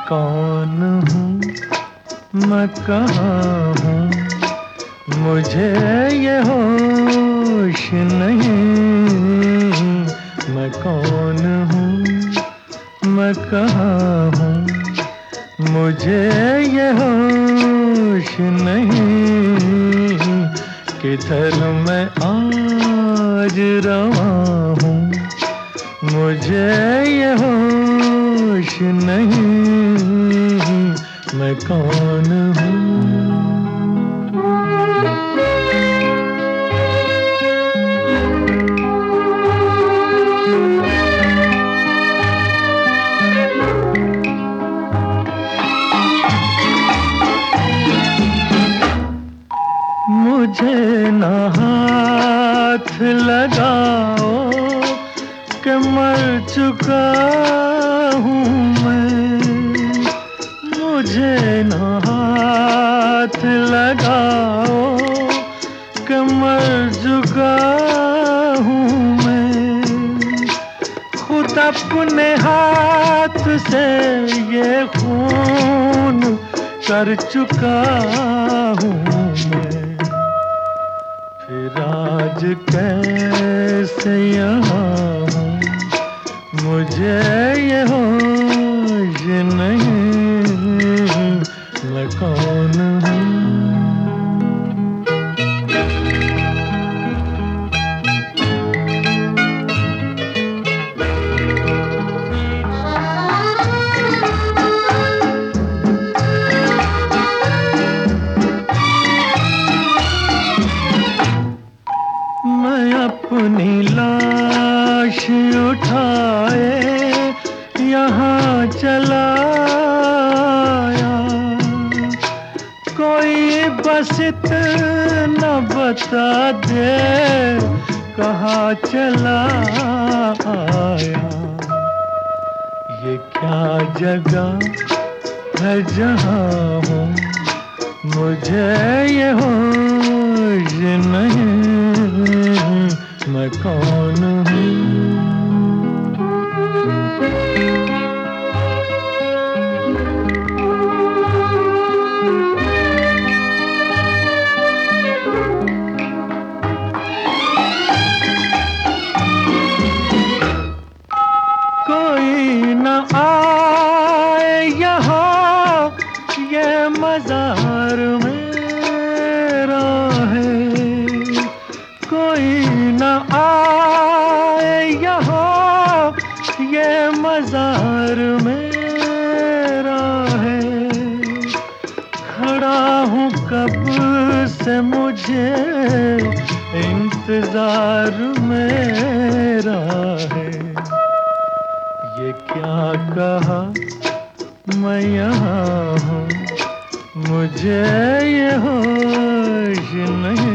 कौन हूँ, मैं कहाँ हूँ, मुझे ये होश नहीं। मैं कौन हूँ, मैं कहाँ हूँ, मुझे ये होश नहीं। किधर मैं आज रवा हूँ, मुझे ये होश नहीं। मैं कौन हूँ। मुझे न हाथ लगाओ कि मर चुका हूँ मैं। मुझे न हाथ लगाओ कि मर चुका हूँ मैं। खुद अपने हाथ से ये खून कर चुका हूँ मैं। फिर आज कैसे यहाँ हूँ, मुझे ये होश नहीं। मैं कौन हूँ। मैं अपनी लाश उठाए यहाँ चला आया। कोई बस इतना बता दे कहाँ चला आया। ये क्या जगह है जहाँ हूँ, मुझे ये होश नहीं। मैं कौन हूँ। कोई न आए यहाँ, ये मज़ार मेरा है। कोई न आए यहाँ, ये मज़ार मेरा है। खड़ा हूँ कब से, मुझे इंतज़ार मेरा है। ये क्या कहा मैं यहाँ हूँ, मुझे ये होश नहीं।